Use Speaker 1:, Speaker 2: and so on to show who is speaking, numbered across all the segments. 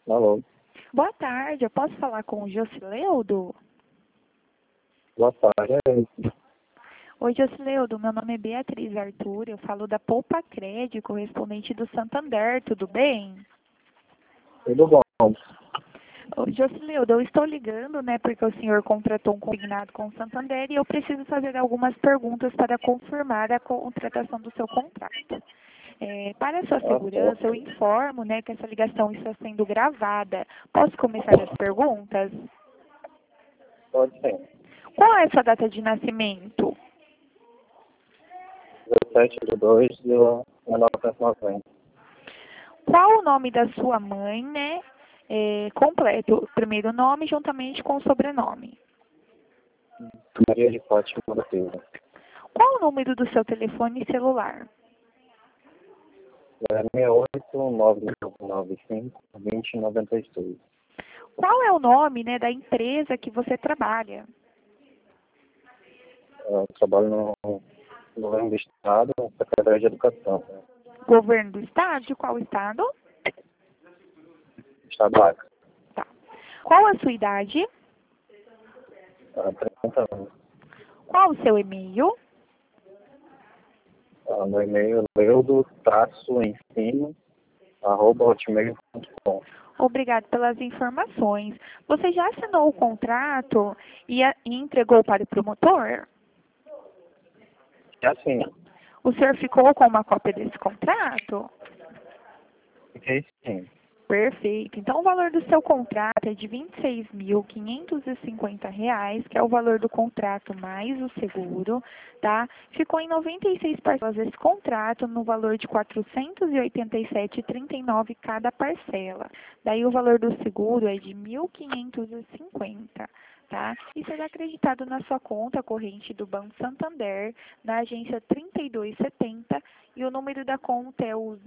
Speaker 1: Alô,
Speaker 2: Boa tarde, eu posso falar com o Jocileudo?
Speaker 1: boa tarde. É isso.
Speaker 2: Oi, Jocileudo, meu nome é Beatriz Arthur, eu falo da Poupa Crédito, correspondente do Santander, tudo bem?
Speaker 1: Tudo bom?
Speaker 2: Ô, Jocileudo, eu estou ligando, né, porque o senhor contratou um consignado com o Santander e eu preciso fazer algumas perguntas para confirmar a contratação do seu contrato. Para a sua segurança, eu informo, né, que essa ligação está sendo gravada. Posso começar as perguntas?
Speaker 1: Pode ser.
Speaker 2: Qual é a sua data de nascimento?
Speaker 1: 17/2/1990.
Speaker 2: Qual o nome da sua mãe, né? Completo, primeiro nome juntamente com o sobrenome.
Speaker 1: Maria de Fátima da Silva.
Speaker 2: Qual o número do seu telefone celular?
Speaker 1: 68-995-2096.
Speaker 2: Qual é o nome, né, da empresa que você trabalha?
Speaker 1: Eu trabalho no governo do estado, na Secretaria de Educação, né?
Speaker 2: Governo do estado? De qual estado?
Speaker 1: Estado do Acre.
Speaker 2: Tá. Qual a sua idade?
Speaker 1: 30 anos.
Speaker 2: Qual o seu e-mail?
Speaker 1: No e-mail leudo-ensino@hotmail.com.
Speaker 2: Obrigado pelas informações. Você já assinou o contrato e entregou para o promotor?
Speaker 1: É assim,
Speaker 2: O senhor ficou com uma cópia desse contrato?
Speaker 1: fiquei sim.
Speaker 2: Perfeito. Então, o valor do seu contrato é de R$ 26.550, que é o valor do contrato mais o seguro, tá? Ficou em 96 parcelas esse contrato, no valor de R$ 487,39 cada parcela. Daí, o valor do seguro é de R$ 1.550. Tá? E será acreditado na sua conta corrente do Banco Santander, na agência 3270, e o número da conta é o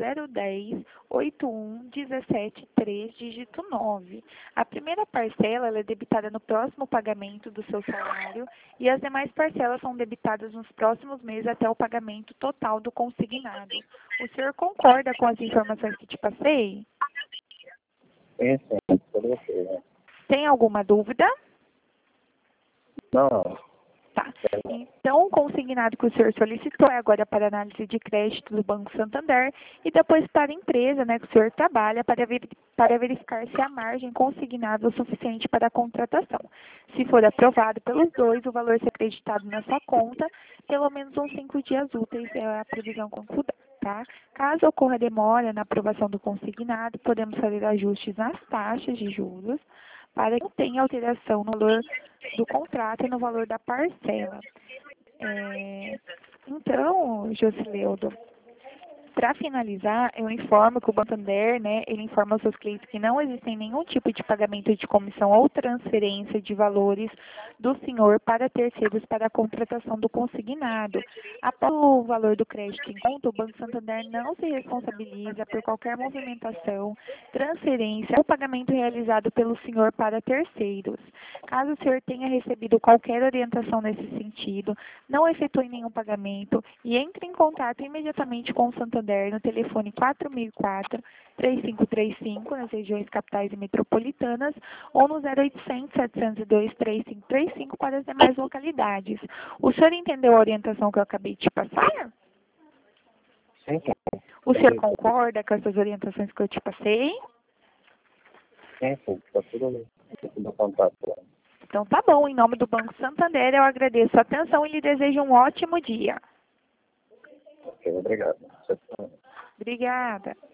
Speaker 2: 010-81-17-3, dígito 9. A primeira parcela ela é debitada no próximo pagamento do seu salário e as demais parcelas são debitadas nos próximos meses até o pagamento total do consignado. O senhor concorda com as informações que te passei?
Speaker 1: Sim, tudo ok, né?
Speaker 2: Tem alguma dúvida?
Speaker 1: Não,
Speaker 2: Tá. Então, o consignado que o senhor solicitou é agora para análise de crédito do Banco Santander e depois para a empresa, né, que o senhor trabalha para verificar se a margem consignada é o suficiente para a contratação. Se for aprovado pelos dois, o valor ser acreditado na sua conta, pelo menos uns 5 dias úteis é a previsão concluída. Tá? Caso ocorra demora na aprovação do consignado, podemos fazer ajustes nas taxas de juros para que não tenha alteração no valor do contrato e no valor da parcela. Então, Jocileudo, para finalizar, eu informo que o Santander, né, ele informa aos seus clientes que não existem nenhum tipo de pagamento de comissão ou transferência de valores do senhor para terceiros para a contratação do consignado. Após o valor do crédito em conta, o Banco Santander não se responsabiliza por qualquer movimentação, transferência ou pagamento realizado pelo senhor para terceiros. Caso o senhor tenha recebido qualquer orientação nesse sentido, não efetue nenhum pagamento e entre em contato imediatamente com o Santander no telefone 4004-3535, nas regiões capitais e metropolitanas, ou no 0800-702-3535 para as demais localidades. O senhor entendeu a orientação que eu acabei de te passar?
Speaker 1: sim.
Speaker 2: O senhor concorda com essas orientações que eu te passei?
Speaker 1: Sim, está tudo contato.
Speaker 2: Então tá bom, em nome do Banco Santander eu agradeço a atenção e lhe desejo um ótimo dia.
Speaker 1: Ok, obrigado.
Speaker 2: Obrigada.